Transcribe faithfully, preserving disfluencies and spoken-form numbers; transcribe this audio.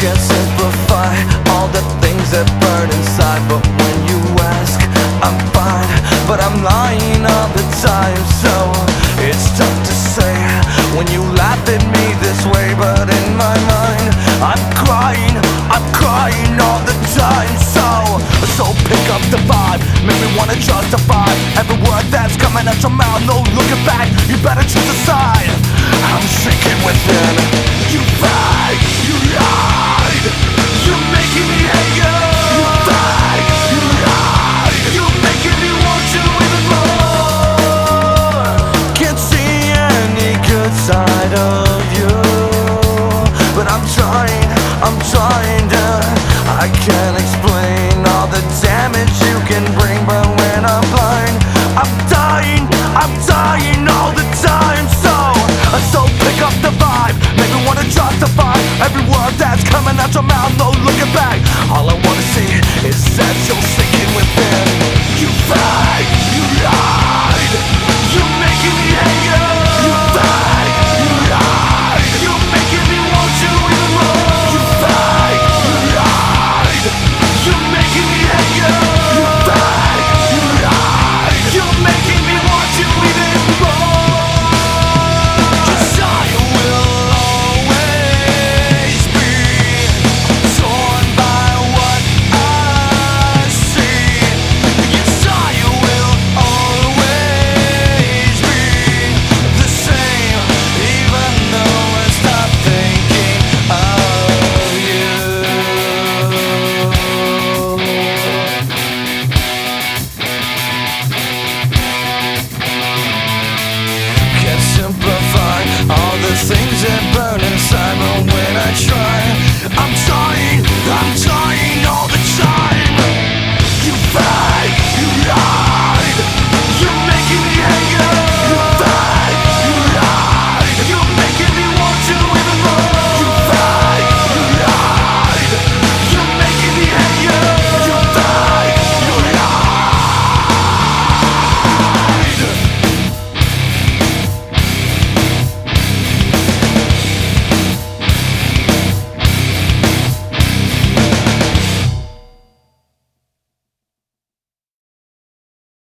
can't simplify all the things that burn inside. But when you ask, I'm fine, but I'm lying all the time. So it's tough to say when you laugh at me this way, but in my mind I'm crying, I'm crying all the time. So, so pick up the vibe, make me wanna justify every word that's coming out your mouth. No looking back, you better choose a side. I'm sinking within. You fight, you lied, you're making me hate you. You fight, you lied, you're making me want you even more. Can't see any good side of you, but I'm trying, I'm trying to. I can't explain all the damage you can bring, but when I'm blind, I'm dying, I'm dying all the time. So, so pick up the vibe, make me wanna justify every word that's coming out your mouth. No looking back, all I wanna see is that you're sinking within. You fight, you lied, you're making me hate you. You fight, you lied, you're making me want you even more. You fight, you lied, you're making me hate you. You fight, you lied, you're making me want you even more. Yes, I will always be torn by what I see. Yes, I will always be the same, even though I stop thinking of you. Can't simplify all the things that burn inside, but when I try, I'm